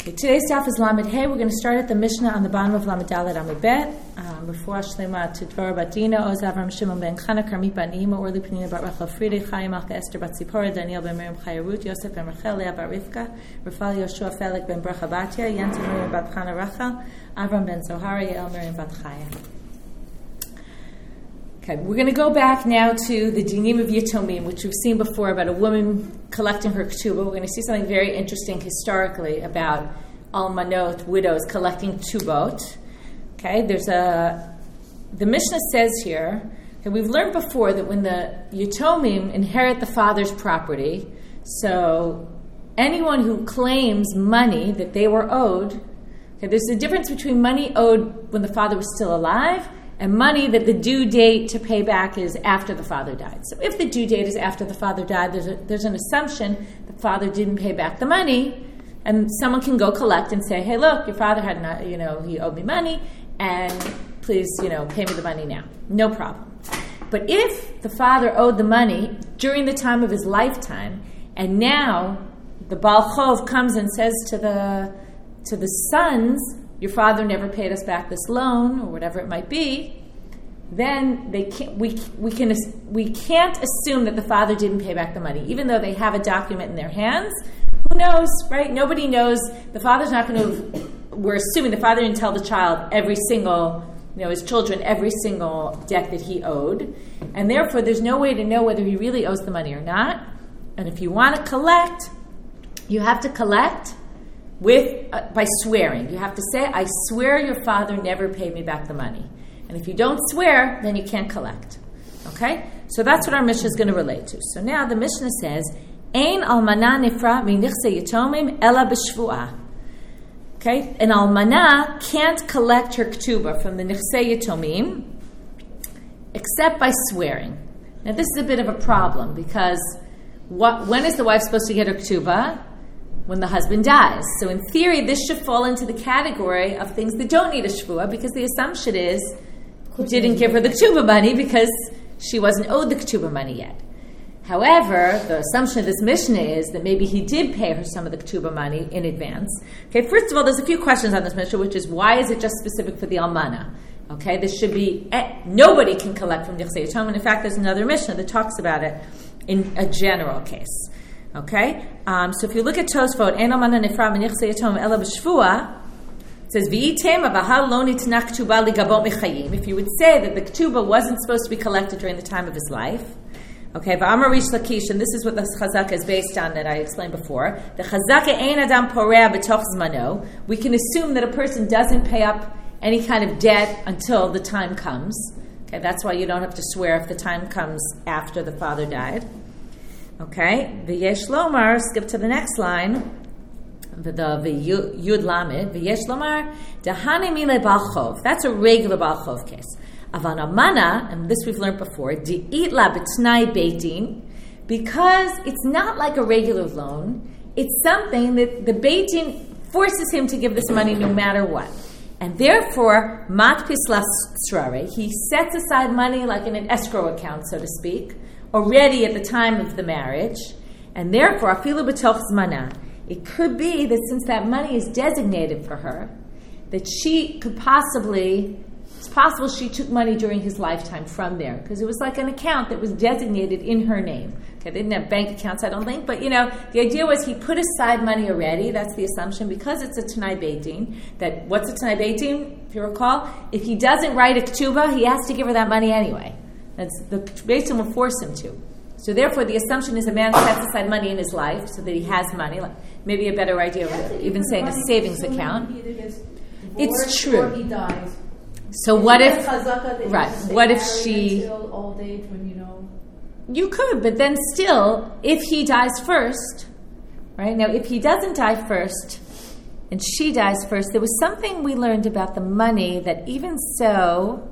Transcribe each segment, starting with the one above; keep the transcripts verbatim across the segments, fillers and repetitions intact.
Okay, today's daf is Lamed Hey. We're going to start at the Mishnah on the bottom of Lamed Dalet Amud Bet. Before Shlema to Dvor Bat Dina, Oz Avram Shimon ben Chana, Karmit ban Ima, Orli Penina bat Rachel Friede, Chaya Malka Esther bat Zipporah, Daniel ben Miriam Chaya Ruth, Yosef ben Rachel, Leah bat Rivka, Rafal Yoshua Felix ben Bracha Batya, Yanta Miriam bat Chana Rachel, Avram ben Zohara, Yael Miriam bat Chaya. Okay, we're going to go back now to the Dinim of Yitomim, which we've seen before about a woman collecting her ketubah. We're going to see something very interesting historically about almanot, widows, collecting ketubot. Okay, there's a, the Mishnah says here, okay, we've learned before that when the Yitomim inherit the father's property, so anyone who claims money that they were owed, okay, there's a difference between money owed when the father was still alive and money that the due date to pay back is after the father died. So if the due date is after the father died, there's, a, there's an assumption the father didn't pay back the money, and someone can go collect and say, hey, look, your father had not, you know, he owed me money, and please, you know, pay me the money now. No problem. But if the father owed the money during the time of his lifetime, and now the Baal Chov comes and says to the to the sons, your father never paid us back this loan, or whatever it might be, then they can't, we we can we can't assume that the father didn't pay back the money, even though they have a document in their hands. Who knows, right? Nobody knows. The father's not going to. We're assuming the father didn't tell the child every single, you know, his children every single debt that he owed, and therefore there's no way to know whether he really owes the money or not. And if you want to collect, you have to collect with uh, by swearing. You have to say, I swear your father never paid me back the money. And if you don't swear, then you can't collect. Okay? So that's what our Mishnah is going to relate to. So now the Mishnah says, Ein almana nifra minichse yitomim ela b'shvuah. Okay? An almana can't collect her ketubah from the nichse yitomim except by swearing. Now this is a bit of a problem because what, when is the wife supposed to get her ketubah? When the husband dies. So in theory, this should fall into the category of things that don't need a shvuah, because the assumption is he didn't give her the ketubah money because she wasn't owed the ketubah money yet. However, the assumption of this Mishnah is that maybe he did pay her some of the ketubah money in advance. Okay, first of all, there's a few questions on this Mishnah, which is why is it just specific for the almana? Okay, this should be, eh, nobody can collect from Nichse Yitomim. In fact, there's another Mishnah that talks about it in a general case. Okay, um, so if you look at Tosfot, Ein almana nifra minichse yitomim ela b'shvuah, it says v'item avahal lo nitna ketubah ligabot mechayim. If you would say that the ketubah wasn't supposed to be collected during the time of his life, okay, v'amar Rish Lakish, and this is what the chazaka is based on that I explained before. The chazaka ein adam porea b'toch zmano. We can assume that a person doesn't pay up any kind of debt until the time comes. Okay, that's why you don't have to swear if the time comes after the father died. Okay, v'yesh lomar, skip to the next line, the v'yud lamed, v'yesh lomar, dehane mile bal chov. That's a regular bal chov case. Avan amana, and this we've learned before, de'it la b'tnai beitin, because it's not like a regular loan, it's something that the beitin forces him to give this money no matter what. And therefore, mat pislas srare, he sets aside money like in an escrow account, so to speak, already at the time of the marriage, and therefore, afilu b'toch zmana, it could be that since that money is designated for her, that she could possibly, it's possible she took money during his lifetime from there, because it was like an account that was designated in her name. Okay, they didn't have bank accounts, I don't think, but you know, the idea was he put aside money already, that's the assumption, because it's a Tanai Beitin, that what's a Tanai Beitin, if you recall? If he doesn't write a ketubah, he has to give her that money anyway. That's, the Beit Din will force him to. So therefore, the assumption is a man sets aside money in his life so that he has money. Like maybe a better idea of even saying a savings account. It's true. Or he dies. So Isn't what if? Right. What if she? Old age when you know. You could, but then still, if he dies first, right? Now, if he doesn't die first, and she dies first, there was something we learned about the money that even so.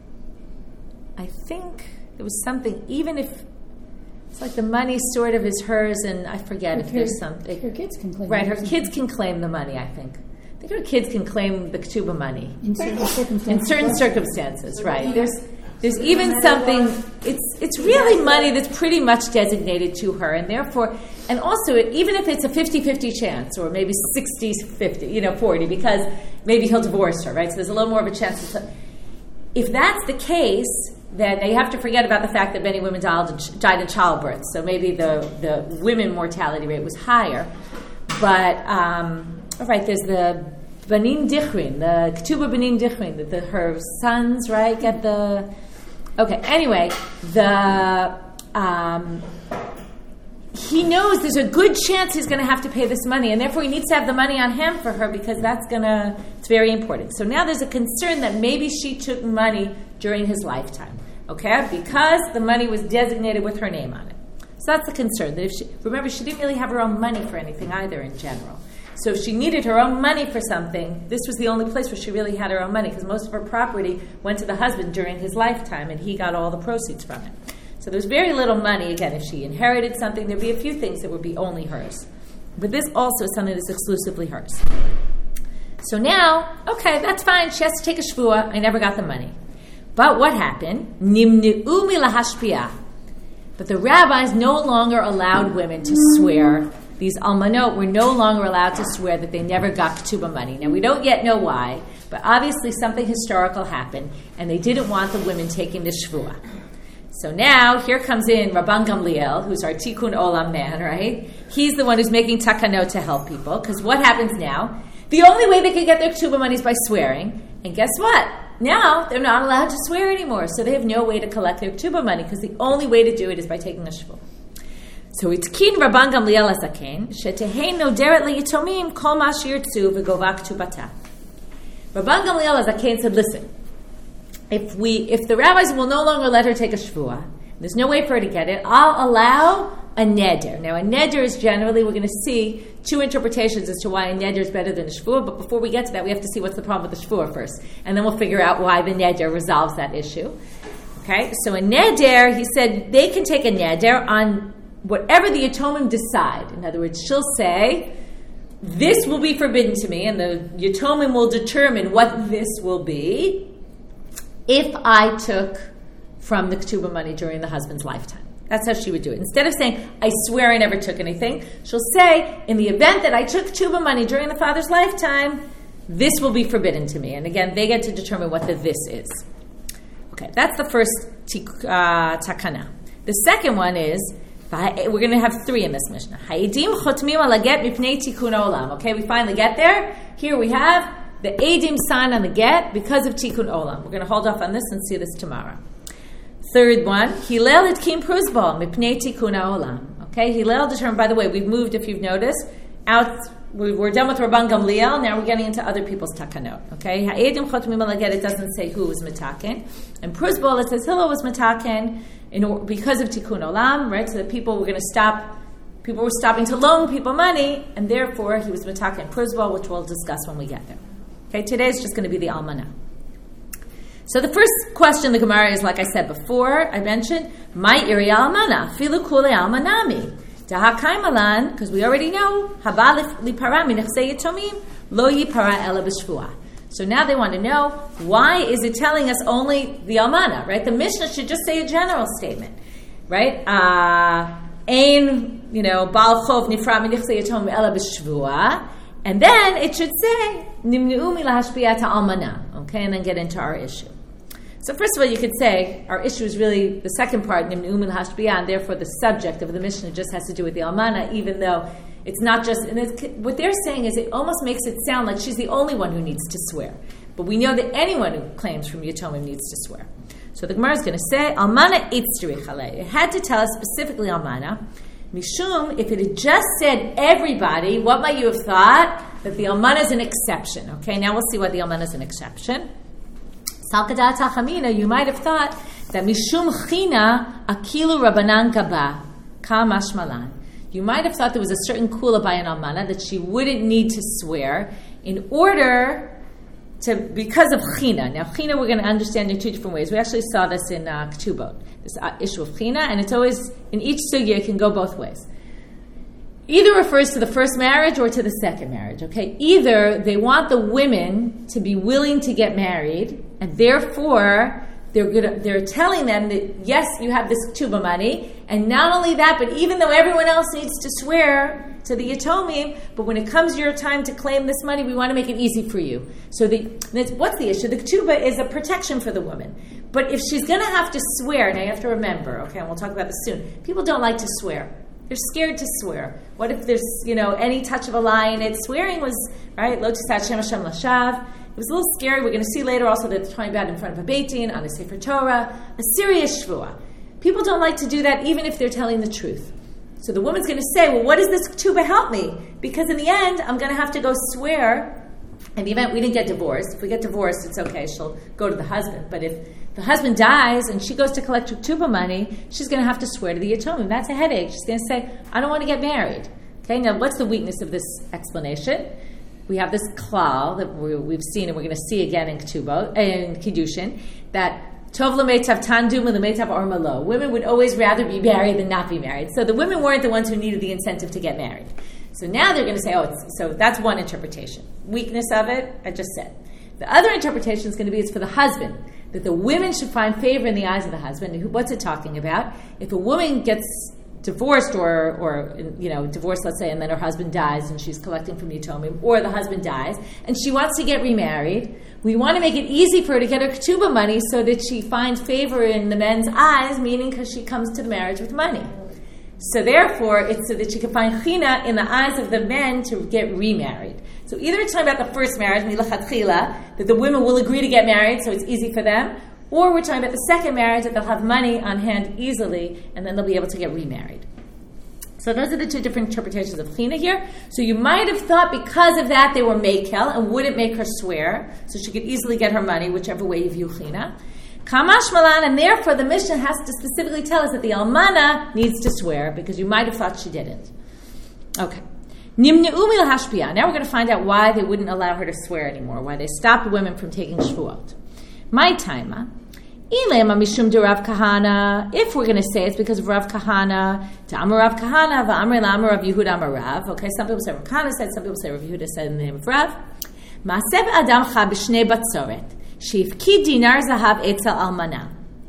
I think there was something, even if it's like the money sort of is hers, and I forget if there's something. Her kids can claim Right, her kids can claim the money, I think. I think her kids can claim the ketubah money. In certain circumstances. In certain circumstances, right. There's there's even something, it's it's really money that's pretty much designated to her, and therefore and also, even if it's a fifty-fifty chance, or maybe sixty-fifty, you know, forty, because maybe he'll divorce her, right? So there's a little more of a chance. To, if that's the case, then you have to forget about the fact that many women died in childbirth. So maybe the, the women mortality rate was higher. But, um, all right, there's the Banim Dichrin, the Ketubah Banim Dichrin, that the, her sons, right, get the... Okay, anyway, the... Um, he knows there's a good chance he's going to have to pay this money, and therefore he needs to have the money on hand for her, because that's going to, it's very important. So now there's a concern that maybe she took money during his lifetime, okay, because the money was designated with her name on it. So that's the concern. That if she, remember, she didn't really have her own money for anything either in general. So if she needed her own money for something, this was the only place where she really had her own money, because most of her property went to the husband during his lifetime, and he got all the proceeds from it. So there's very little money. Again, if she inherited something, there'd be a few things that would be only hers. But this also is something that's exclusively hers. So now, okay, that's fine. She has to take a shvuah. I never got the money. But what happened? Nimni'u milahashpiyah. But the rabbis no longer allowed women to swear. These almanot were no longer allowed to swear that they never got ketubah money. Now, we don't yet know why, but obviously something historical happened, and they didn't want the women taking the shvuah. So now, here comes in Rabban Gamliel, who's our Tikkun Olam man, right? He's the one who's making takanot to help people, because what happens now? The only way they can get their ketubah money is by swearing, and guess what? Now, they're not allowed to swear anymore, so they have no way to collect their ketubah money, because the only way to do it is by taking a shvuah. So itkin Rabban Gamliel azaken, shetehein noderet leyitomim kol ma sheyirtzu v'gova ketubata. Rabban Gamliel azaken said, listen, If we, if the rabbis will no longer let her take a shvuah, there's no way for her to get it, I'll allow a neder. Now, a neder is generally, we're going to see two interpretations as to why a neder is better than a shvuah, but before we get to that, we have to see what's the problem with the shvuah first, and then we'll figure out why the neder resolves that issue. Okay, so a neder, he said, they can take a neder on whatever the Yatomim decide. In other words, she'll say, this will be forbidden to me, and the Yatomim will determine what this will be, if I took from the ketubah money during the husband's lifetime. That's how she would do it. Instead of saying, I swear I never took anything, she'll say, in the event that I took ketubah money during the father's lifetime, this will be forbidden to me. And again, they get to determine what the this is. Okay, that's the first tik, uh, takana. The second one is, we're going to have three in this Mishnah. Ha'idim chotmim ala get mipnei tikkun olam. Okay, we finally get there. Here we have the Eidim sign on the get because of Tikkun Olam. We're going to hold off on this and see this tomorrow. Third one, Hillel itkim pruzbal mipnei Tikkun Olam. Okay, Hillel determined, by the way, we've moved, if you've noticed, out, we're done with Rabban Gamliel, now we're getting into other people's takanot. Okay, Ha'edim chotmim ala get, it doesn't say who was mitaken. And pruzbal, it says Hillel was mitaken in, because of Tikkun Olam, right? So that people were going to stop, people were stopping to loan people money, and therefore he was mitaken pruzbal, which we'll discuss when we get there. Okay, today is just going to be the almana. So the first question the Gemara is, like I said before, I mentioned, my iri almana, filu kule almanami. Dahakai malan, because we already know, haba lipara minechsei yatomim, lo yipara ela b'shvuah. So now they want to know, why is it telling us only the almana, right? The Mishnah should just say a general statement, right? Uh, ein, you know, bal chov nifra minechsei yatomim ela b'shvuah. And then it should say, Nimni'u milahashpiyah ta'almana. Okay, and then get into our issue. So first of all, you could say, our issue is really the second part, Nimni'u milahashpiyah, and therefore the subject of the Mishnah just has to do with the almana, even though it's not just, and it's, what they're saying is it almost makes it sound like she's the only one who needs to swear. But we know that anyone who claims from Yatomim needs to swear. So the Gemara is going to say, Almana itztri chalei. It had to tell us specifically Almana, Mishum, if it had just said everybody, what might you have thought? That the almana is an exception. Okay, now we'll see why the almana is an exception. Salkadat hachamina, you might have thought that Mishum china akilu rabanan gaba kamash malan. You might have thought there was a certain kula by an almana that she wouldn't need to swear in order to, because of china. Now china we're going to understand in two different ways. We actually saw this in uh, Ketubot, this uh, issue of china, and it's always, in each sugya it can go both ways. Either refers to the first marriage or to the second marriage, okay? Either they want the women to be willing to get married, and therefore they're gonna, they're telling them that, yes, you have this ketubah money, and not only that, but even though everyone else needs to swear to the Yatomim, but when it comes your time to claim this money, we want to make it easy for you. So the what's the issue? The ketubah is a protection for the woman. But if she's going to have to swear, now you have to remember, okay, and we'll talk about this soon, people don't like to swear. They're scared to swear. What if there's, you know, any touch of a lie in it? Swearing was, right, Lo tisat Shem Hashem Lashav. It was a little scary. We're going to see later also that they're talking about in front of a Beit Din, on a Sefer Torah, a serious shvuah. People don't like to do that even if they're telling the truth. So the woman's going to say, well, what does this ketubah help me? Because in the end, I'm going to have to go swear. In the event we didn't get divorced, if we get divorced, it's okay. She'll go to the husband. But if the husband dies and she goes to collect her ketubah money, she's going to have to swear to the Yatomim. That's a headache. She's going to say, I don't want to get married. Okay, now what's the weakness of this explanation? We have this klal that we, we've seen and we're going to see again in ketubah, in Kiddushin, that Tov l'meitav tandum l'meitav armalo. Women would always rather be married than not be married. So the women weren't the ones who needed the incentive to get married. So now they're going to say, oh, it's, so that's one interpretation. Weakness of it, I just said. The other interpretation is going to be it's for the husband, that the women should find favor in the eyes of the husband. And what's it talking about? If a woman gets divorced or, or you know, divorced, let's say, and then her husband dies and she's collecting from Yatomim, or the husband dies, and she wants to get remarried, we want to make it easy for her to get her ketubah money so that she finds favor in the men's eyes, meaning because she comes to the marriage with money. So therefore, it's so that she can find china in the eyes of the men to get remarried. So either it's talking about the first marriage, milachatchila, that the women will agree to get married so it's easy for them, or we're talking about the second marriage, that they'll have money on hand easily, and then they'll be able to get remarried. So those are the two different interpretations of china here. So you might have thought because of that they were mekel and wouldn't make her swear, so she could easily get her money, whichever way you view china. Kamash malan, and therefore the Mishnah has to specifically tell us that the almana needs to swear, because you might have thought she didn't. Okay. Nimne'u mil hashpia. Now we're going to find out why they wouldn't allow her to swear anymore, why they stopped women from taking shvuot. My time, mishum de Rav Kahana. If we're going to say it's because of Rav Kahana, to Amar Rav Kahana, va'amre la'amar Rav Yehuda Amar Rav. Okay, some people say Rav Kahana said, some people say Rav Yehuda said in the name of Rav. Ma'aseh adam cha b'shnei batzoret. Shifki dinar zahav etzel almana.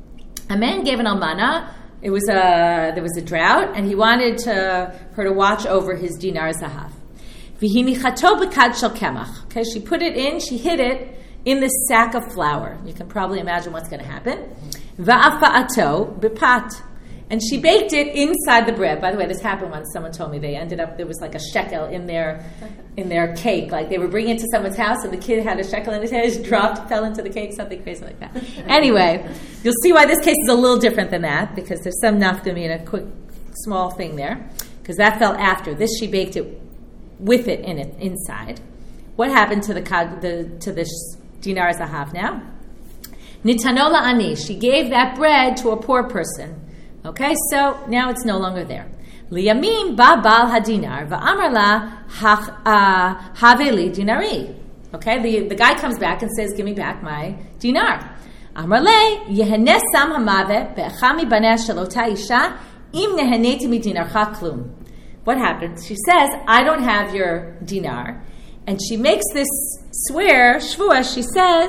A man gave an almana. It was a there was a drought, and he wanted to, her to watch over his dinar zahav. V'hinichato b'kad shel kemach. Okay, she put it in, she hid it in this sack of flour. You can probably imagine what's going to happen. Va'afa'ato b'pat. And she baked it inside the bread. By the way, this happened once. Someone told me they ended up, there was like a shekel in their in their cake. Like they were bringing it to someone's house and the kid had a shekel in his hand, just dropped, fell into the cake, something crazy like that. Anyway, you'll see why this case is a little different than that, because there's some nafkamina, a quick, small thing there, because that fell after. This, she baked it with it in it inside. What happened to the, the to this dinar zahav now? Nitanola ani. She gave that bread to a poor person. Okay, so now it's no longer there. Liyamim ba bal hadinar va'amar la haveli dinari. Okay, the, the guy comes back and says, give me back my dinar. Amar le yehenes sam hamave be'echami baneh shalota isha im neheneti mi dinarcha klum. What happens? She says, I don't have your dinar. And she makes this swear, shvuah, she says,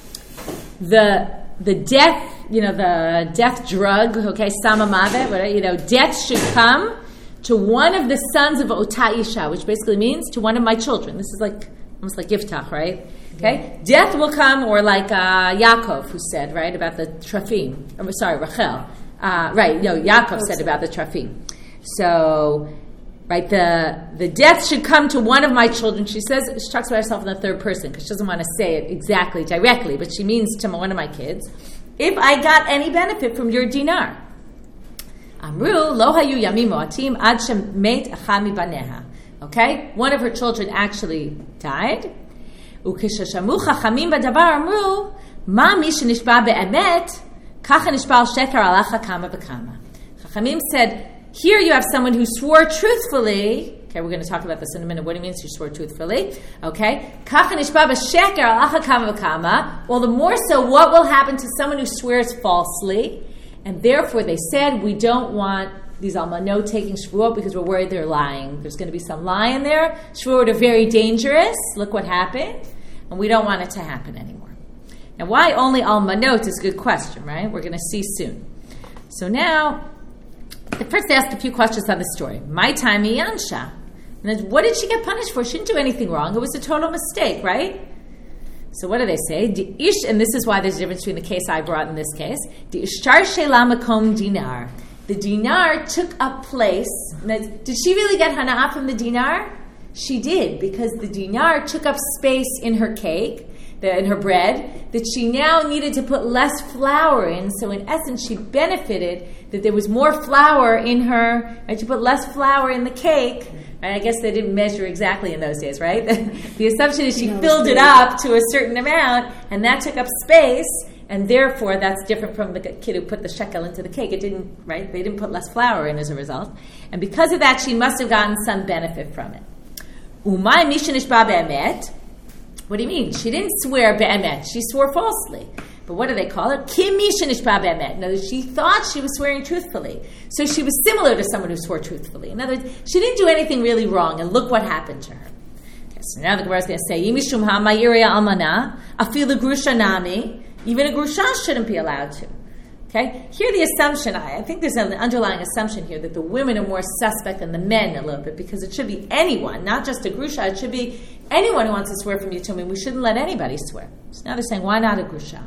the the death, you know, the death drug, okay, samamavet, you know, death should come to one of the sons of Ota Isha, which basically means to one of my children. This is like, almost like Yiftach, right? Okay? Yeah. Death will come, or like uh, Yaakov, who said, right, about the Trafim. I'm sorry, Rachel. Uh, right, no, Yaakov said about the Trafim. So, right, the the death should come to one of my children. She says, she talks about herself in the third person, because she doesn't want to say it exactly, directly, but she means to one of my kids. If I got any benefit from your dinar. Amru, lo hayu yamim moatim ad shem meit achami baneha. Okay? One of her children actually died. Ukeshashamu chachamim badavar amru, ma mi shenishba be'emet, kacha nishba al sheker alacha kama v'kama. Chachamim said, here you have someone who swore truthfully. Okay, we're going to talk about this in a minute. What do you mean she swore truthfully? Okay. Kacha nishba b'sheker alacha kama v'kama. Well, the more so, what will happen to someone who swears falsely? And therefore, they said, we don't want these almanot taking shvuot because we're worried they're lying. There's going to be some lie in there. Shvuot are very dangerous. Look what happened. And we don't want it to happen anymore. Now, why only almanot is a good question, right? We're going to see soon. So now, first they asked a few questions on the story. My time, Yansha. And what did she get punished for? She didn't do anything wrong. It was a total mistake, right? So what do they say? And this is why there's a difference between the case I brought in this case. The ishtar shela makom dinar. The dinar took up place. Now, did she really get hana'ah from the dinar? She did, because the dinar took up space in her cake, in her bread, that she now needed to put less flour in. So in essence, she benefited that there was more flour in her, and she put less flour in the cake. I guess they didn't measure exactly in those days, right? The assumption is she no, filled it up to a certain amount, and that took up space, and therefore that's different from the kid who put the shekel into the cake. It didn't, right? They didn't put less flour in as a result. And because of that, she must have gotten some benefit from it. Umay mishanish ba be'emet. What do you mean? She didn't swear be'emet. She swore falsely. But what do they call it? Kim mishanish ba be'emet. In other words, she thought she was swearing truthfully. So she was similar to someone who swore truthfully. In other words, she didn't do anything really wrong, and look what happened to her. Okay, so now the Gemara is going to say, Yimishum ha'mayiria almana, afilu grusha nami. Even a grusha shouldn't be allowed to. Okay? Here the assumption, I think there's an underlying assumption here that the women are more suspect than the men a little bit, because it should be anyone, not just a grusha. It should be anyone who wants to swear from Yatomim. We shouldn't let anybody swear. So now they're saying, why not a grusha?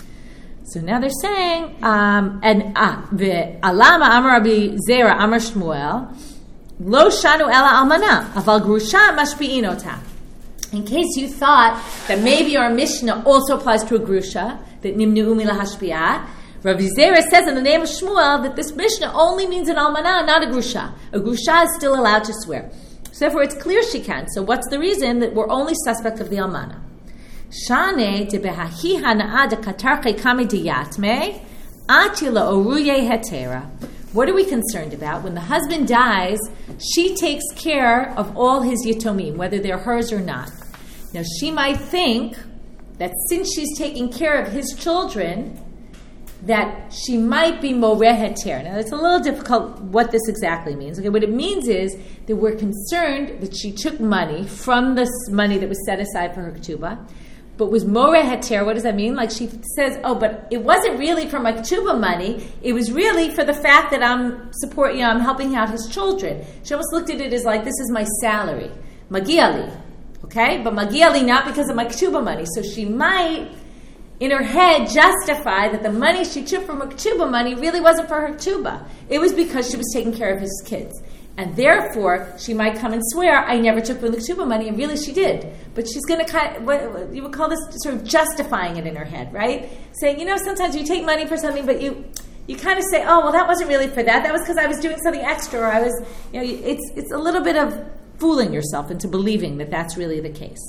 So now they're saying, um, and ah, the alama amar Rabbi Zera amar Shmuel, lo shanu ela almana, aval grusha mashpi'in ota. In case you thought that maybe our Mishnah also applies to a grusha, that nimnu umi lahashpi'ah, Rabbi Zera says in the name of Shmuel that this Mishnah only means an almana, not a grusha. A grusha is still allowed to swear. So therefore it's clear she can. So what's the reason that we're only suspect of the almana? Shane de behahi hanaa de katarche kami de yatme atila oruye hetera. What are we concerned about? When the husband dies, she takes care of all his yatomim, whether they're hers or not. Now she might think that since she's taking care of his children, that she might be moreh heter. Now, it's a little difficult what this exactly means. Okay, what it means is that we're concerned that she took money from this money that was set aside for her ketubah, but was moreh heter. What does that mean? Like she says, oh, but it wasn't really for my ketubah money. It was really for the fact that I'm supporting, you know, I'm helping out his children. She almost looked at it as like, this is my salary. Magiali. Okay? But magiali not because of my ketubah money. So she might, in her head, justify that the money she took from her ketubah money really wasn't for her ketubah. It was because she was taking care of his kids. And therefore, she might come and swear, I never took from the ketubah money, and really she did. But she's going to kind of, what you would call this sort of justifying it in her head, right? Saying, you know, sometimes you take money for something, but you you kind of say, oh, well, that wasn't really for that. That was because I was doing something extra, or I was, you know, it's it's a little bit of fooling yourself into believing that that's really the case.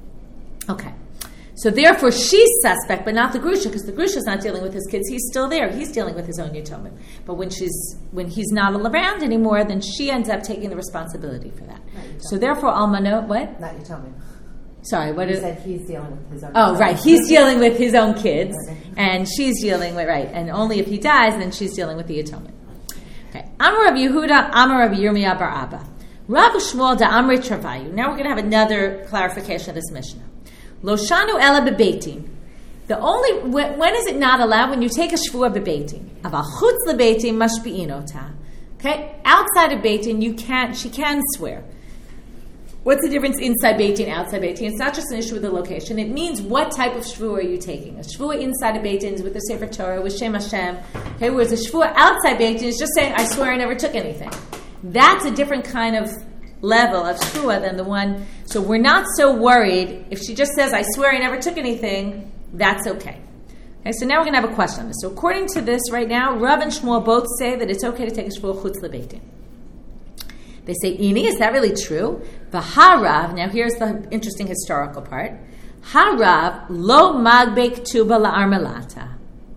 Okay. So therefore, she's suspect, but not the grusha, because the grusha's not dealing with his kids. He's still there. He's dealing with his own yatomim. But when she's when he's not around anymore, then she ends up taking the responsibility for that. So therefore, almanot, what? Not yatomim. Sorry, what? You is, said he's dealing with his own. Oh, right. He's dealing with his own kids, and she's dealing with right. And only if he dies, then she's dealing with the yatomim. Okay. Amar Rabbi Yehuda, Amar Rabbi Yirmiyah bar Abba, Rabbi Shmuel da Amri Travayu. Now we're going to have another clarification of this Mishnah. Lo shanu ela bebeitin. The only when, when is it not allowed? When you take a shvua bebeitin. Aval chutz lebeitin mashpi'in ota. Okay, outside of beitin, you can't. She can swear. What's the difference inside beitin, outside beitin? It's not just an issue with the location. It means what type of shvua are you taking? A shvua inside of beitin is with the Sefer Torah, with Shem Hashem. Okay, whereas a shvua outside beitin is just saying, I swear I never took anything. That's a different kind of level of shvua than the one. So we're not so worried if she just says, I swear I never took anything, that's okay. Okay, so now we're going to have a question on this. So according to this right now, Rav and Shmuel both say that it's okay to take a shvua chutz lebeitin. They say, Ini, is that really true? V'harav, now here's the interesting historical part. Harav lo magbek tuba la'armelata.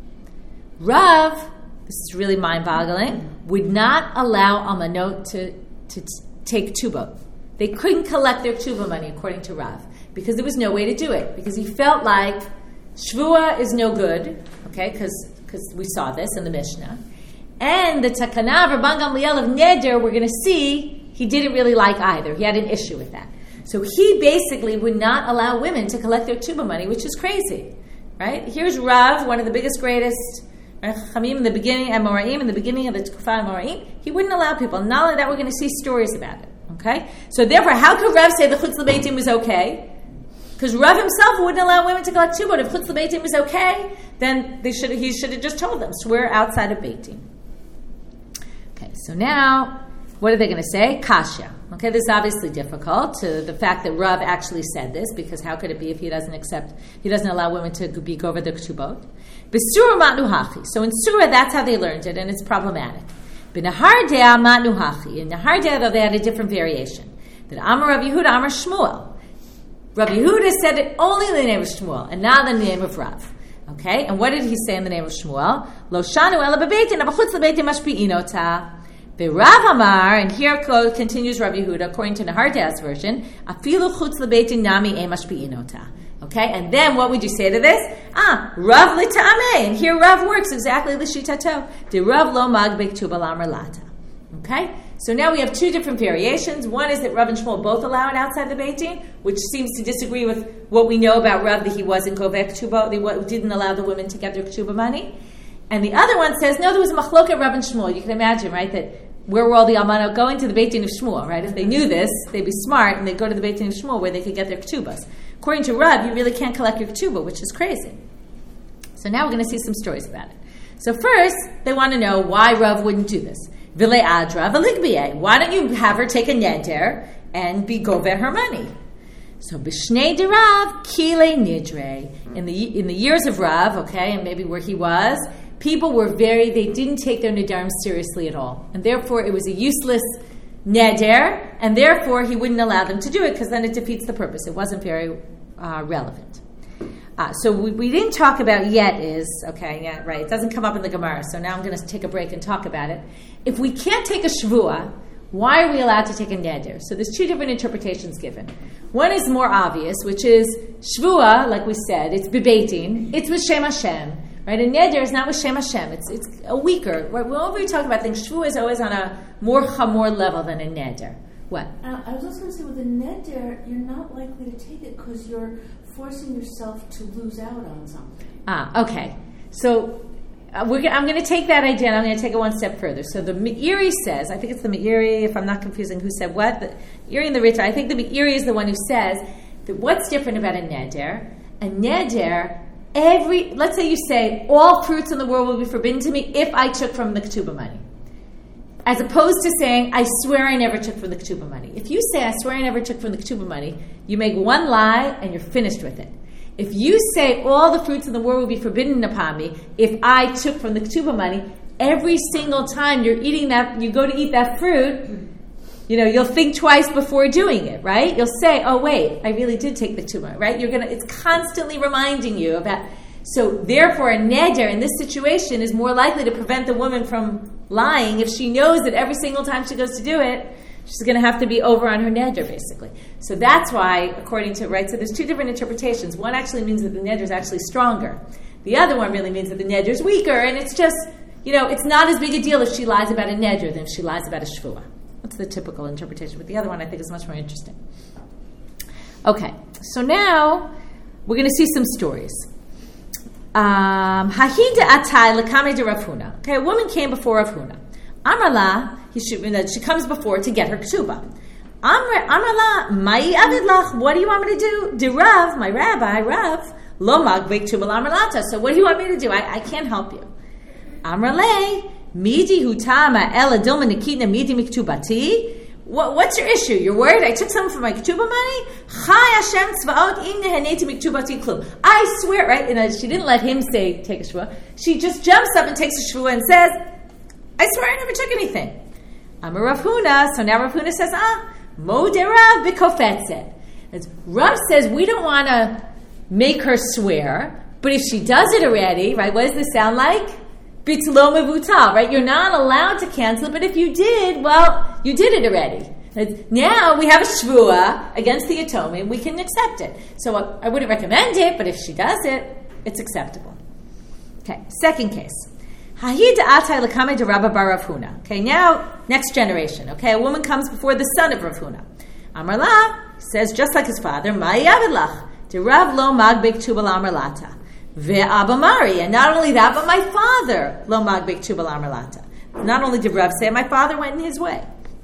Rav, this is really mind-boggling, would not allow almanot to, to take tuba. They couldn't collect their tuba money, according to Rav, because there was no way to do it. Because he felt like shvua is no good, okay, because because we saw this in the Mishnah. And the Takana of Rabban Gamliel of Neder, we're going to see, he didn't really like either. He had an issue with that. So he basically would not allow women to collect their tuba money, which is crazy. right? Here's Rav, one of the biggest, greatest Chachamim in the beginning, Amoraim, in the beginning of the Tkufa Amoraim. He wouldn't allow people. Not only that, we're going to see stories about it. Okay? So therefore, how could Rav say the Chutz L'Beitim was okay? Because Rav himself wouldn't allow women to collect tubot. If Chutz L'Beitim was okay, then they should he should have just told them, swear outside of Beitim. Okay, so now, what are they going to say? Kasha. Okay, this is obviously difficult, to the fact that Rav actually said this, because how could it be if he doesn't accept, he doesn't allow women to be over the ketubot? B'sura matnu hachi. So in Surah, that's how they learned it, and it's problematic. B'nahardea matnu hachi. In Nahardea, though, they had a different variation. That Amar Rav Yehuda, Amar Shmuel. Rav Yehuda said it only in the name of Shmuel, and not in the name of Rav. Okay, and what did he say in the name of Shmuel? Lo shanu ela bebeitin, abachutz lebeitin mashpi'inota. Rav Amar, and here continues Rav Yehuda, according to Nahardea's version, afilu chutz lebeitin nami e mashpi'inota. Okay, and then what would you say to this? Ah, Rav l'ta'ameh, and here Rav works exactly l'shitato. De Rav lo mag bektubal amar lata. Okay, so now we have two different variations. One is that Rav and Shmuel both allow it outside the Beitin, which seems to disagree with what we know about Rav, that he wasn't kovek ketubah, they didn't allow the women to get their ketubah money. And the other one says, no, there was a machloket Rav and Shmuel. You can imagine, right, that where were all the almanot going? To the Beit Din of Shmuel, right? If they knew this, they'd be smart, and they'd go to the Beit Din of Shmuel where they could get their ketubas. According to Rav, you really can't collect your ketubah, which is crazy. So now we're going to see some stories about it. So first, they want to know why Rav wouldn't do this. V'le adra v'ligbiyeh. Why don't you have her take a neder and be gover her money? So b'shnei de Rav kile nidre. In the in the years of Rav, okay, and maybe where he was, people were very, they didn't take their nedarim seriously at all. And therefore it was a useless neder, and therefore he wouldn't allow them to do it, because then it defeats the purpose. It wasn't very uh, relevant. Uh, so we, we didn't talk about yet is, okay, yeah, right, it doesn't come up in the Gemara, so now I'm going to take a break and talk about it. If we can't take a shvuah, why are we allowed to take a neder? So there's two different interpretations given. One is more obvious, which is shvuah, like we said, it's bebeitin, it's with Shem Hashem. Right, a neder is not with Shem Hashem. It's it's a weaker. Whenever we talk about things, shvuah is always on a more chamor level than a neder. What? Uh, I was also going to say, with a neder, you're not likely to take it because you're forcing yourself to lose out on something. Ah, okay. So uh, we're, I'm going to take that idea and I'm going to take it one step further. So the Meiri says, I think it's the Meiri, if I'm not confusing who said what, the Meiri and the Rita, I think the Meiri is the one who says that what's different about a neder? A neder, every, let's say you say, all fruits in the world will be forbidden to me if I took from the ketubah money. As opposed to saying, I swear I never took from the ketubah money. If you say, I swear I never took from the ketubah money, you make one lie and you're finished with it. If you say, all the fruits in the world will be forbidden upon me if I took from the ketubah money, every single time you're eating that, you go to eat that fruit, you know, you'll think twice before doing it, right? You'll say, oh wait, I really did take the ketubah, right? You're gonna, it's constantly reminding you about, so therefore a neder in this situation is more likely to prevent the woman from lying if she knows that every single time she goes to do it, she's going to have to be over on her neder, basically. So that's why, according to, right, so there's two different interpretations. One actually means that the neder is actually stronger. The other one really means that the neder is weaker, and it's just, you know, it's not as big a deal if she lies about a neder than if she lies about a shvuah. That's the typical interpretation. But the other one I think is much more interesting. Okay, so now we're going to see some stories. Um, Hahida atai lekame de Rav Huna. Okay, a woman came before Rav Huna. Amrala, he should, she comes before to get her ketubah. Amrala, mai avidlach. What do you want me to do? De Rav, my rabbi, Rav, lo magbek ketubah amralata. So what do you want me to do? I, I can't help you. Amrale, midi hutama ela dilma nikitna midi miktubati. What, what's your issue? You're worried I took some from my ketubah money? Chai Hashem tzvaot im nehaneti miktubati klum. I swear, right? And she didn't let him say, take a shvuah. She just jumps up and takes a shvuah and says, I swear I never took anything. I'm a Rav Huna. So now Rav Huna says, ah, mo de Rav b'kofetzet. Rav says, we don't want to make her swear, but if she does it already, right, what does this sound like? Bitlo mevutal, right? You're not allowed to cancel it, but if you did, well, you did it already. Now we have a shvuah against the atonement, we can accept it. So uh, I wouldn't recommend it, but if she does it, it's acceptable. Okay, second case. Hahid atay lekame de Rabba bar Rav Huna. Okay, now, next generation. Okay, a woman comes before the son of Rav Huna. Amarla says, just like his father, Ma'i avidlach, de Rav lo magbek tubal amarlata. Ve'Abba Mari. And not only that, but my father, lo magbek k'tuba l'amar lata. Not only did Rav say, my father went in his way.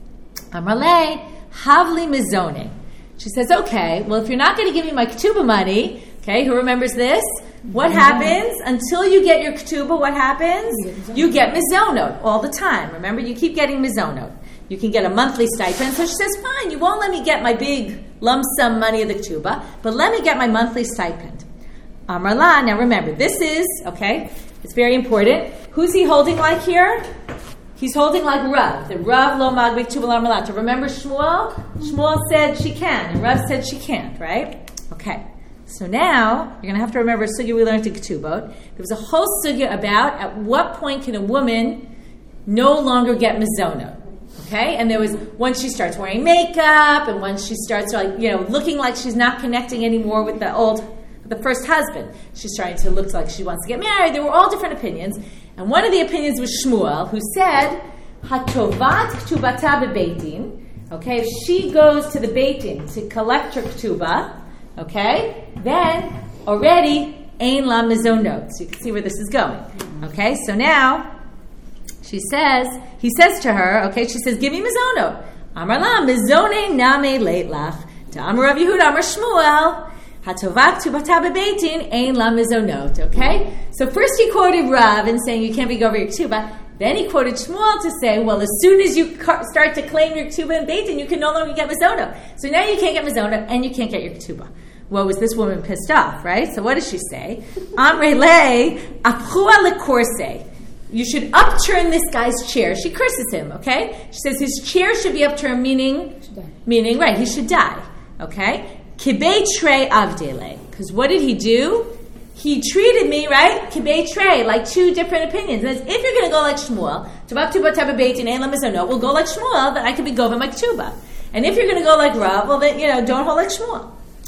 Amar le, havli mizone. She says, okay, well, if you're not going to give me my k'tuba money, okay, who remembers this? What happens until you get your k'tuba? What happens? You get mizonot all the time. Remember, you keep getting mizonot. You can get a monthly stipend. So she says, fine, you won't let me get my big lump sum money of the k'tuba, but let me get my monthly stipend. Amar la, now remember, this is, okay, it's very important. Who's he holding like here? He's holding like Rav. The Rav lo magbek k'tuba l'amar lata. Remember Shmuel? Shmuel said she can, and Rav said she can't, right? Okay. So now, you're going to have to remember a sugya we learned in Ketubot. There was a whole sugya about at what point can a woman no longer get mizonot. Okay? And there was, once she starts wearing makeup, and once she starts, like, you know, looking like she's not connecting anymore with the old, the first husband. She's trying to look like she wants to get married. There were all different opinions. And one of the opinions was Shmuel, who said, Hatovat ktubata bebeitin. Okay? If she goes to the beitin to collect her ketubah, okay, then already ein la mizonot. So you can see where this is going. Okay, so now she says, he says to her, okay, she says, give me mizonot. Amar la mizone name leit lach. To Amar Rav Yehuda, Amar Shmuel, hatovak tubata bebeitin ein la mizonot. Okay, so first he quoted Rav and saying you can't be over your ketubah. Then he quoted Shmuel to say, well, as soon as you start to claim your ketubah and beitin, you can no longer get mizonot. So now you can't get mizonot and you can't get your ketubah. Well, was this woman pissed off, right? So what does she say? Amre le apchua lekorse. You should upturn this guy's chair. She curses him, okay? She says his chair should be upturned, meaning, meaning, right, he should die, okay? Kibei trei avdele. Because what did he do? He treated me, right? Kibei trei, like two different opinions. And if you're going to go like Shmuel, tubak tuba taba beitin ein la mizonot, we'll go like Shmuel, then I could be govin my ketubah. And if you're going to go like Rav, well, then, you know, don't hold like Shmuel.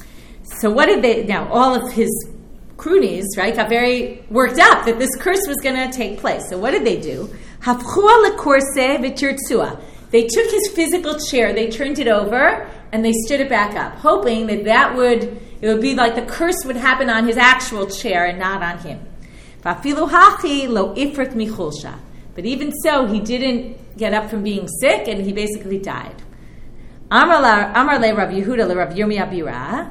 So what did they, now all of his cronies, right, got very worked up that this curse was going to take place. So what did they do? Hafchua lekorse v'tirtzua. They took his physical chair, they turned it over, and they stood it back up, hoping that that would, it would be like the curse would happen on his actual chair and not on him. V'afilu hachi lo ifrit michulsha. But even so, he didn't get up from being sick, and he basically died. Amar le Rav Yehuda le Rav Yirmiyah Bira.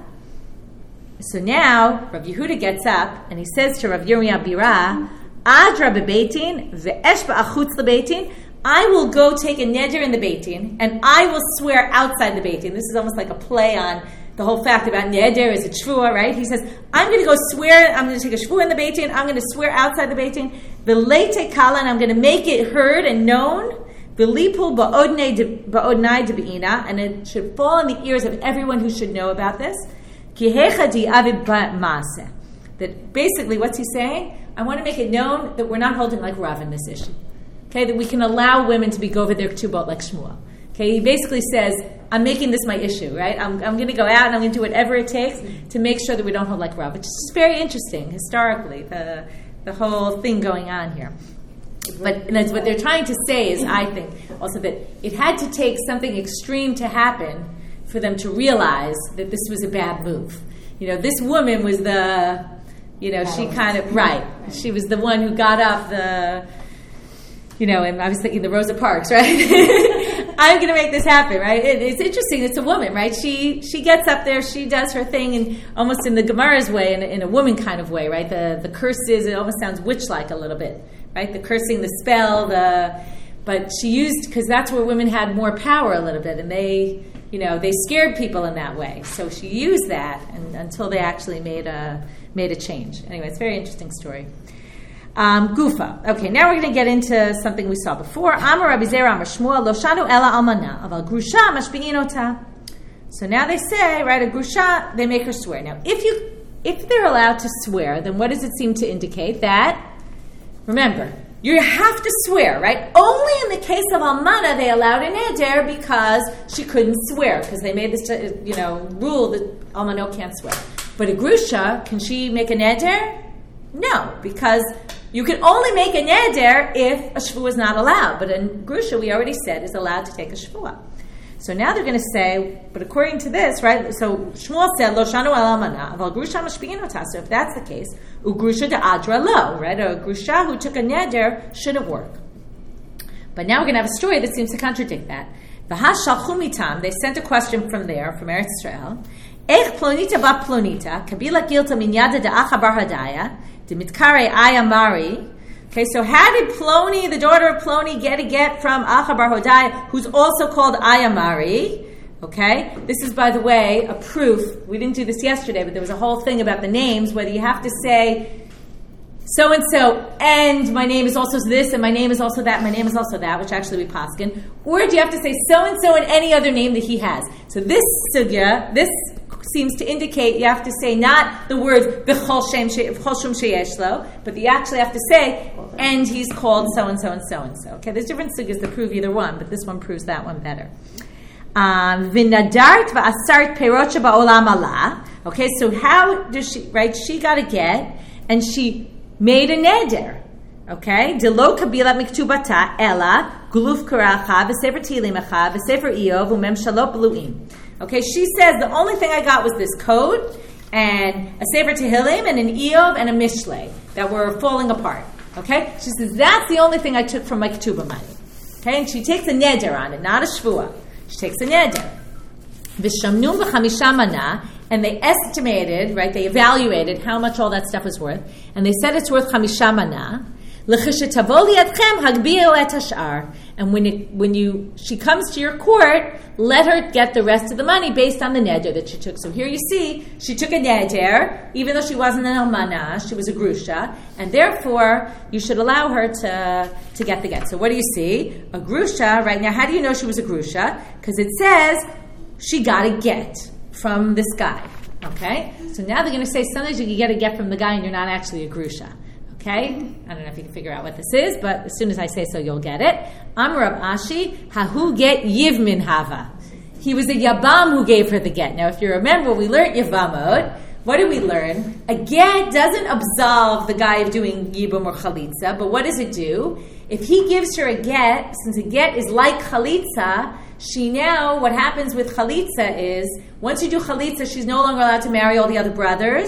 So now, Rav Yehuda gets up, and he says to Rav Yirmiyah Bira, Adra bebeitin ve'esh ba'achutz lebeitin. I will go take a neder in the beitin, and I will swear outside the beitin. This is almost like a play on the whole fact about neder is a shvuah, right? He says, I'm going to go swear, I'm going to take a shvuah in the beitin, I'm going to swear outside the beitin, v'leite kala, and I'm going to make it heard and known, v'lipul ba'odnai debeina, and it should fall in the ears of everyone who should know about this. That basically, what's he saying? I want to make it known that we're not holding like Rav in this issue. Okay, that we can allow women to be go over their ketubot like Shmuel. Okay, he basically says, I'm making this my issue, right? I'm, I'm going to go out and I'm going to do whatever it takes to make sure that we don't hold like Rav, which is very interesting historically, the the whole thing going on here. But and that's what they're trying to say is, I think, also that it had to take something extreme to happen for them to realize that this was a bad move. You know, this woman was the, you know, she kind of, right, she was the one who got up the, you know, and I was thinking the Rosa Parks, right? I'm going to make this happen, right? It, it's interesting. It's a woman, right? She she gets up there, she does her thing, and almost in the Gemara's way, in a, in a woman kind of way, right? The the curses, it almost sounds witch-like a little bit, right? The cursing, the spell, the, but she used, because that's where women had more power a little bit, and they, you know, they scared people in that way. So she used that and, until they actually made a made a change. Anyway, it's a very interesting story. Um, Gufa. Okay, now we're going to get into something we saw before. Amar Rabbi Zera Amar Shmuel Lo Shanu Ela Almana Aval Grusha Mashbi'in Ota. So now they say, right, a grusha, they make her swear. Now, if you if they're allowed to swear, then what does it seem to indicate? That, remember, you have to swear, right? Only in the case of Almana, they allowed an eder because she couldn't swear, because they made this, you know, rule that Almano can't swear. But a grusha, can she make an eder? No, because you can only make a neder if a shvuah is not allowed. But a grusha, we already said, is allowed to take a shvuah. So now they're going to say, but according to this, right? So Shmuel said, "Lo shanu al almana, aval grusha mashpi'in ota." So if that's the case, ugrusha de adra lo, right? A grusha who took a neder shouldn't work. But now we're going to have a story that seems to contradict that. V'hash shalchu mitam, they sent a question from there, from Eretz Israel. Ech plonita ba plonita, kabila gilta min yada de acha bar hadaya, de mitkare ayamari. Okay, so how did Ploni, the daughter of Ploni, get a get from Acha bar Hodai, who's also called Ayamari? Okay, this is, by the way, a proof. We didn't do this yesterday, but there was a whole thing about the names, whether you have to say so-and-so, and my name is also this, and my name is also that, my name is also that, which actually we paskin, or do you have to say so-and-so and any other name that he has? So this sugya, this seems to indicate you have to say not the words b'chol shem shum sheyesh lo, but you actually have to say, and he's called so-and-so and so-and-so. Okay, there's different sugyas that prove either one, but this one proves that one better. V'nadart v'asart peirot ba'olam ala. Okay, so how does she, right, she got a get, and she made a neder. Okay, delo kabila miktubata ela guluf karacha v'sefer tilimacha v'sefer Iyov u'mem shalot bluim. Okay, she says the only thing I got was this code and a Sefer Tehillim and an Iyov and a Mishlei that were falling apart. Okay, she says that's the only thing I took from my ketubah money. Okay, and she takes a neder on it, not a shvua. She takes a neder. V'shamnum v'chamisha mana, and they estimated, right? They evaluated how much all that stuff was worth, and they said it's worth chamisha mana. And when it, when you she comes to your court, let her get the rest of the money based on the neder that she took. So here you see, she took a neder, even though she wasn't an almana, she was a grusha, and therefore you should allow her to, to get the get. So what do you see? A grusha, right now, how do you know she was a grusha? Because it says she got a get from this guy. Okay? So now they're going to say sometimes you can get a get from the guy and you're not actually a grusha. Okay? I don't know if you can figure out what this is, but as soon as I say so, you'll get it. Amar Rav Ashi, hahu get yivmin hava. He was a yabam who gave her the get. Now, if you remember, we learned yavamot. What did we learn? A get doesn't absolve the guy of doing yibum or chalitza, but what does it do? If he gives her a get, since a get is like chalitza, she now, what happens with chalitza is, once you do chalitza, she's no longer allowed to marry all the other brothers.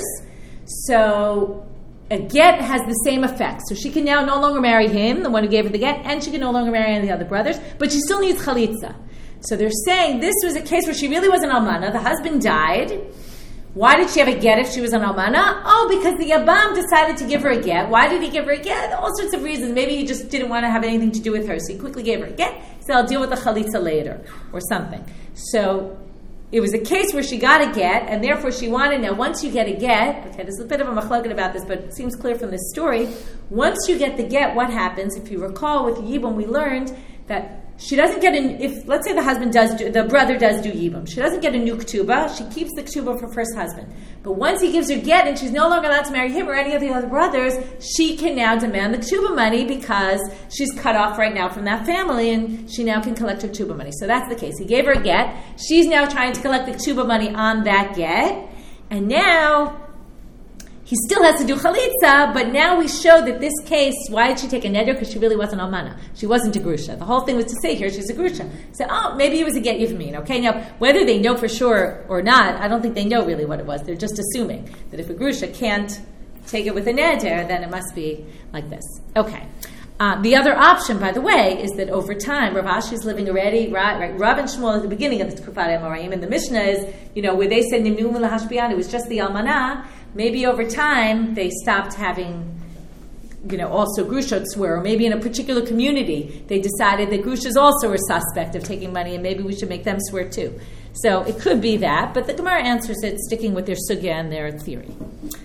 So a get has the same effect. So she can now no longer marry him, the one who gave her the get, and she can no longer marry any of the other brothers, but she still needs chalitza. So they're saying this was a case where she really was an almana. The husband died. Why did she have a get if she was an almana? Oh, because the yabam decided to give her a get. Why did he give her a get? All sorts of reasons. Maybe he just didn't want to have anything to do with her, so he quickly gave her a get. He said, I'll deal with the chalitza later, or something. So it was a case where she got a get, and therefore she wanted, now once you get a get, okay, there's a bit of a machloket about this, but it seems clear from this story, once you get the get, what happens? If you recall with Yibum, we learned that she doesn't get an, if, let's say the husband does, do, the brother does do Yibum, she doesn't get a new ketubah, she keeps the ketubah of her first husband. But once he gives her get, and she's no longer allowed to marry him or any of the other brothers, she can now demand the ketubah money because she's cut off right now from that family, and she now can collect her ketubah money. So that's the case. He gave her a get, she's now trying to collect the ketubah money on that get, and now he still has to do chalitza, but now we show that this case, why did she take a neder? Because she really wasn't almana. She wasn't a grusha. The whole thing was to say here she's a grusha. So, oh, maybe it was a get yivmin. Okay, now, whether they know for sure or not, I don't think they know really what it was. They're just assuming that if a grusha can't take it with a neder, then it must be like this. Okay. Uh, the other option, by the way, is that over time, Rav Ashi is living already, right, right? Rav and Shmuel at the beginning of the Tkufat Amoraim, and the Mishnah is, you know, where they said Nimnu L'Hashbiyan, it was just the Almanah. Maybe over time they stopped having, you know, also grushot swear, or maybe in a particular community they decided that grushas also were suspect of taking money, and maybe we should make them swear too. So it could be that, but the Gemara answers it sticking with their sugya and their theory.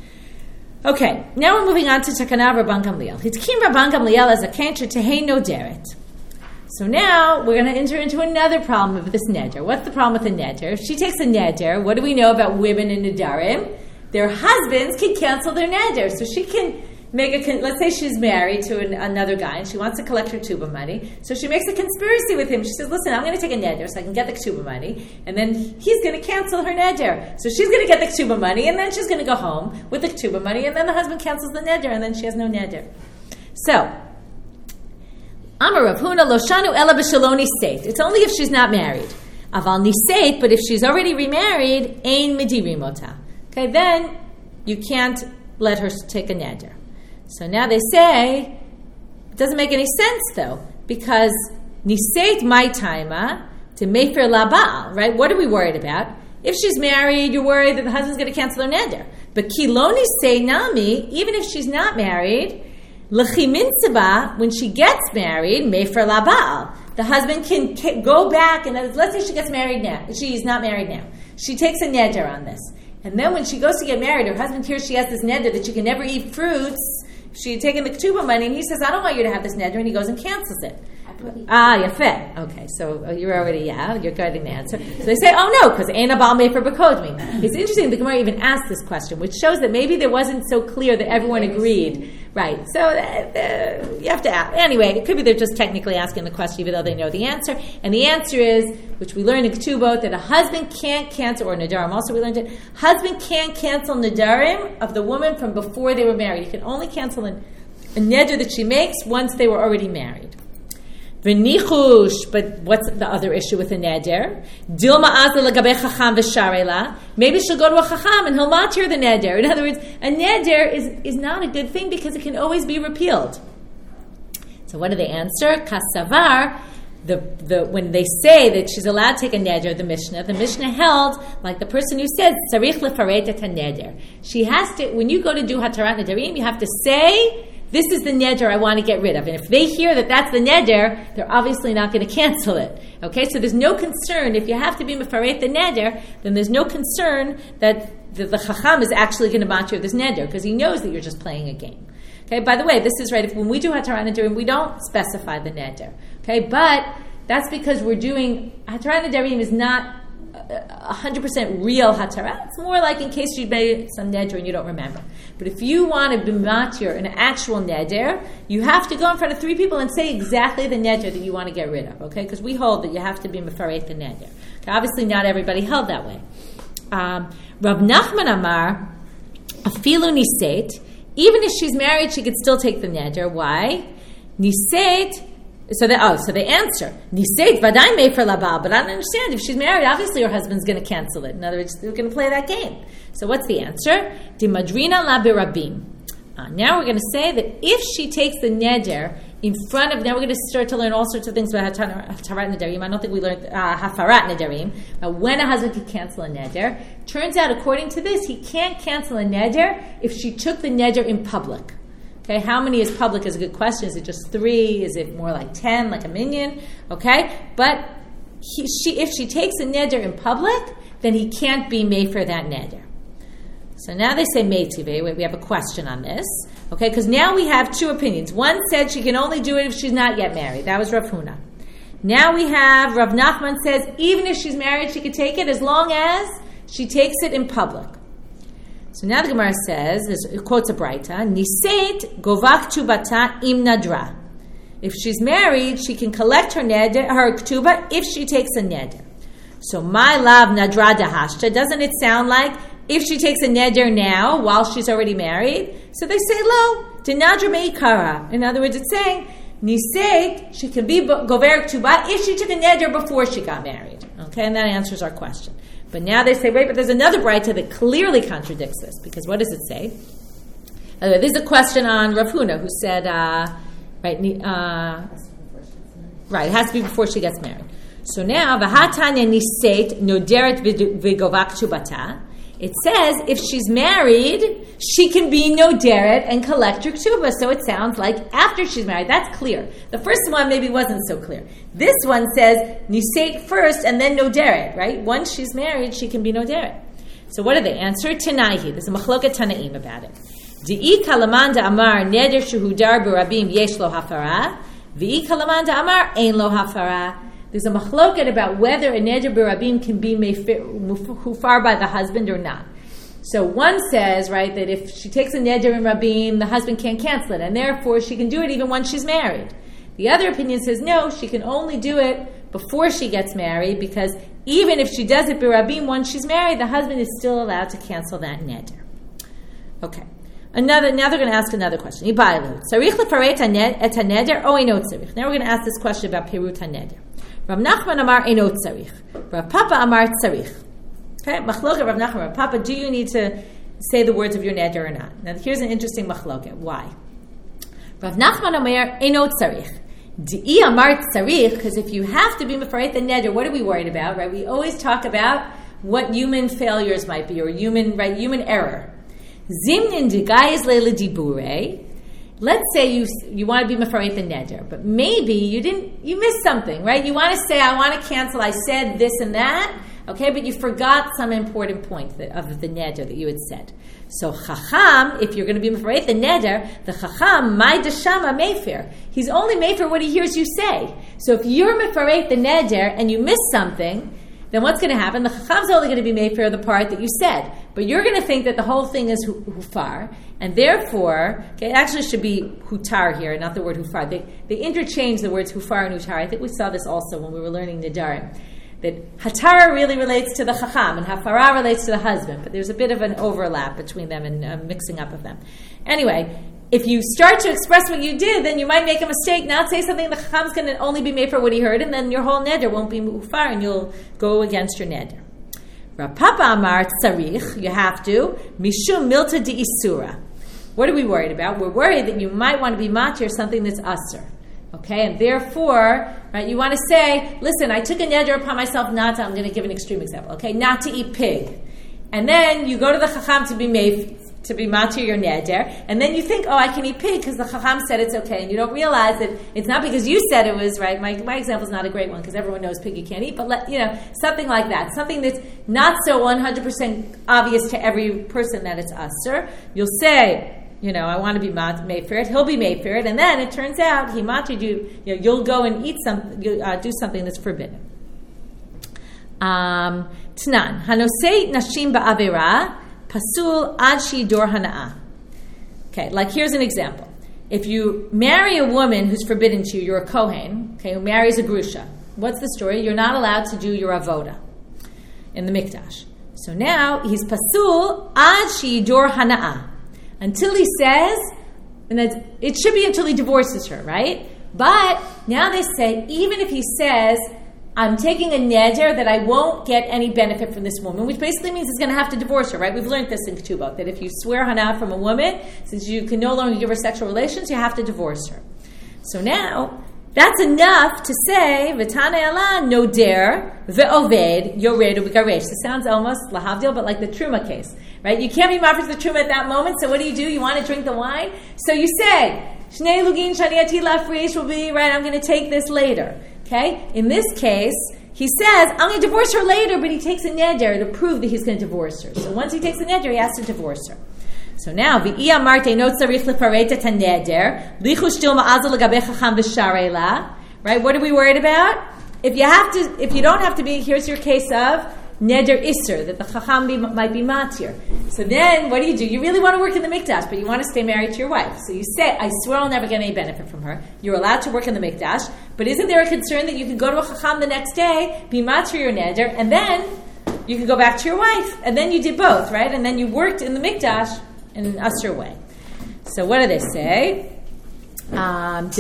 Okay, now we're moving on to Takanav Rabban Gamliel. Hitkim Rabban Gamliel as a kancher tehei noderet. So now we're going to enter into another problem with this neder. What's the problem with a neder? If she takes a neder, what do we know about women in nedarim? Their husbands can cancel their neder. So she can make a, let's say she's married to an, another guy and she wants to collect her ketubah money. So she makes a conspiracy with him. She says, listen, I'm going to take a neder so I can get the ketubah money. And then he's going to cancel her neder. So she's going to get the ketubah money and then she's going to go home with the ketubah money, and then the husband cancels the neder and then she has no neder. So, Amar Rav Huna lo shanu ela b'shaloni state. It's only if she's not married. Aval niseit, but if she's already remarried, ein medirim ota. Okay, then you can't let her take a neder. So now they say, it doesn't make any sense though, because niseit my taima to mefer labal, right? What are we worried about? If she's married, you're worried that the husband's going to cancel her neder. But kiloni say nami, even if she's not married, l'chimintzaba, when she gets married, mefer labal, the husband can, can go back and let's say she gets married now. She's not married now. She takes a neder on this. And then when she goes to get married, her husband hears she has this neder that she can never eat fruits. She had taken the ketubah money, and he says, I don't want you to have this neder, and he goes and cancels it. Ah, yafeh. Okay, so you're already, yeah, you're getting the answer. So they say, oh no, because ain't a bal mefer b'kodmi. It's interesting, the Gemara even asked this question, which shows that maybe there wasn't so clear that everyone agreed. Right, so uh, uh, you have to ask. Anyway, it could be they're just technically asking the question, even though they know the answer. And the answer is, which we learned in Ketubot, that a husband can't cancel, or Nadarim, also we learned it, husband can't cancel Nadarim of the woman from before they were married. He can only cancel a, a Neder that she makes once they were already married. V'nichush, but what's the other issue with a neder? Dilma azla l'gabei chacham v'sharela. Maybe she'll go to a chacham and he'll matir the neder. In other words, a neder is, is not a good thing because it can always be repealed. So what do they answer? Kasavar, the the when they say that she's allowed to take a neder, the Mishnah, the Mishnah held like the person who says tzarich lefaret et neder. She has to, when you go to do hatarat nedarim, you have to say, this is the neder I want to get rid of. And if they hear that that's the neder, they're obviously not going to cancel it. Okay, so there's no concern. If you have to be mefaret the neder, then there's no concern that the, the chacham is actually going to matir this neder, because he knows that you're just playing a game. Okay, by the way, this is right. If when we do hatarat nedarim, we don't specify the neder. Okay, but that's because we're doing, hatarat nedarim is not one hundred percent real hatarat. It's more like in case you made some neder and you don't remember. But if you want to be matir an actual neder, you have to go in front of three people and say exactly the neder that you want to get rid of, okay? Because we hold that you have to be mefaret the neder. Okay, obviously not everybody held that way. Um, Rav Nachman Amar, afilu niseit, even if she's married, she could still take the neder. Why? Niseit, So they oh, so they answer, Niseit vaday mefer labal, but I don't understand. If she's married, obviously her husband's going to cancel it. In other words, they're going to play that game. So what's the answer? Di madrina la birabim. Uh, now we're going to say that if she takes the neder in front of, now we're going to start to learn all sorts of things about hatarat nedarim. I don't think we learned uh, hafarat nedarim. Uh, when a husband can cancel a neder. Turns out, according to this, he can't cancel a neder if she took the neder in public. Okay, how many is public is a good question. Is it just three? Is it more like ten, like a minion? Okay, but he, she, if she takes a neder in public, then he can't be made for that neder. So now they say meitive. We have a question on this. Okay, because now we have two opinions. One said she can only do it if she's not yet married. That was Rav Huna. Now we have Rav Nachman says even if she's married, she could take it as long as she takes it in public. So now the Gemara says, it quotes a Braita, Niseit govak tubata im nadra. If she's married, she can collect her neder, her ktuba if she takes a neder. So my love nadra dahashta, doesn't it sound like if she takes a neder now while she's already married? So they say lo denadra meikara. In other words, it's saying Niseit, she can be gover ktuba if she took a neder before she got married. Okay, and that answers our question. But now they say, wait, but there's another Braita that clearly contradicts this. Because what does it say? Uh, there's a question on Rav Huna who said, uh, right, uh, right, it has to be before she gets married. So now, v'hatanya niseit noderet v'govak tubata. It says if she's married, she can be noderet and collect her ktuba. So it sounds like after she's married. That's clear. The first one maybe wasn't so clear. This one says niseit first and then noderet, right? Once she's married, she can be noderet. So what do they answer? Tanaihi. There's a machloket tanaim about it. Di'i kalamanda amar neder shehudar b'rabim yesh lo hafara. V'i kalamanda amar ein lo hafara. There's a machloket about whether a neder b'rabim can be hufar by the husband or not. So one says, right, that if she takes a neder in rabim, the husband can't cancel it, and therefore she can do it even once she's married. The other opinion says, no, she can only do it before she gets married, because even if she does it b'rabim once she's married, the husband is still allowed to cancel that neder. Okay. Another, now they're going to ask another question. Now we're going to ask this question about Perut HaNeder. Rav Nachman amar eino tzarich. Rav Papa amar tzarich. Okay, machloket Rav Nachman, Rav Papa, do you need to say the words of your neder or not? Now here's an interesting machloket. Why? Rav Nachman amar eino tzarich. Di'i amar tzarich, because if you have to be mefareit the neder, what are we worried about, right? We always talk about what human failures might be, or human, right, human error. Zimnin digayis leila dibure. Let's say you you want to be mefareit the neder, but maybe you didn't, you missed something, right? You want to say, I want to cancel, I said this and that, okay, but you forgot some important point that, of the neder that you had said. So chacham, if you're going to be mefareit the neder, the chacham, my deshama mefer. He's only mefer what he hears you say. So if you're mefareit the neder and you miss something, then what's going to happen? The chacham's only going to be mefer the part that you said, but you're going to think that the whole thing is hu- hufar, and therefore, okay, it actually should be hutar here, not the word hufar. They they interchange the words hufar and hutar. I think we saw this also when we were learning Nedarim. That hatara really relates to the chacham and hafara relates to the husband, but there's a bit of an overlap between them and uh, mixing up of them. Anyway, if you start to express what you did, then you might make a mistake, not say something the chacham's going to only be made for what he heard, and then your whole neder won't be mufar, and you'll go against your neder. Rav Papa amar tzarich, you have to, mishum milta di isura. What are we worried about? We're worried that you might want to be matir something that's asur. Okay, and therefore, right, you want to say, listen, I took a neder upon myself not to, I'm going to give an extreme example, okay, not to eat pig. And then you go to the chacham to be made, to be matir your neder, and then you think, oh, I can eat pig because the chacham said it's okay, and you don't realize that it's not because you said it was right. My my example is not a great one because everyone knows pig you can't eat, but let, you know, something like that, something that's not so one hundred percent obvious to every person that it's asur. You'll say, you know, I want to be made for it. He'll be made for it, and then it turns out he mated you. You know, you'll go and eat some, you, uh, do something that's forbidden. Um, Tnan hanosei nashim ba'avera pasul ad shidor hana'ah. Okay, like here's an example. If you marry a woman who's forbidden to you, you're a kohen, okay, who marries a grusha. What's the story? You're not allowed to do your avoda in the mikdash. So now he's pasul ad shidor hana'ah. Until he says, and it should be until he divorces her, right? But now they say, even if he says, I'm taking a neder that I won't get any benefit from this woman, which basically means he's going to have to divorce her, right? We've learned this in Ketubot, that if you swear hana from a woman, since you can no longer give her sexual relations, you have to divorce her. So now, that's enough to say, V'tane ala noder ve'oved yoredu b'garesh. This sounds almost lahavdil, but like the truma case, right? You can't be mafresh the truma at that moment, so what do you do? You want to drink the wine? So you say, Shnei lugin shani ati lafresh will be, right, I'm going to take this later. Okay? In this case, he says, I'm going to divorce her later, but he takes a neder to prove that he's going to divorce her. So once he takes a neder, he has to divorce her. So now, v'i amarte no tzarich leparet et haneder, lichu shtil ma'azal legabe chacham v'sharei la. Right? What are we worried about? If you have to, if you don't have to be, here's your case of neder isser, that the chacham be, might be matir. So then, what do you do? You really want to work in the mikdash, but you want to stay married to your wife. So you say, I swear I'll never get any benefit from her. You're allowed to work in the mikdash, but isn't there a concern that you can go to a chacham the next day, be matir your neder, and then you can go back to your wife, and then you did both, right? And then you worked in the mikdash in an usher way. So what do they say? Um,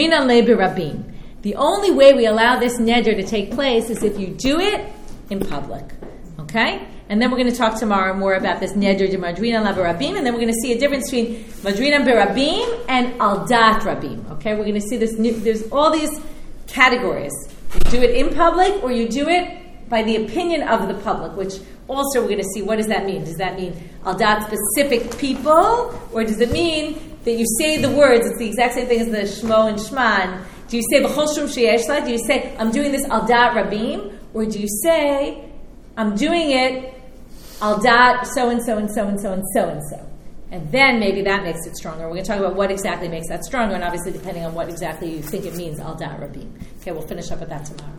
the only way we allow this neder to take place is if you do it in public. Okay? And then we're going to talk tomorrow more about this neder de madrina la berabim, and then we're going to see a difference between madrina berabim and aldat rabim. Okay? We're going to see this new, there's all these categories. You do it in public, or you do it by the opinion of the public, which also we're going to see, what does that mean? Does that mean aldat specific people, or does it mean that you say the words, it's the exact same thing as the shmo and shman. Do you say b'chol shum sheyesh la? Do you say, I'm doing this aldat rabim? Or do you say, I'm doing it aldat so and so and so and so and so and so? And then maybe that makes it stronger. We're going to talk about what exactly makes that stronger, and obviously depending on what exactly you think it means, aldat rabim. Okay, we'll finish up with that tomorrow.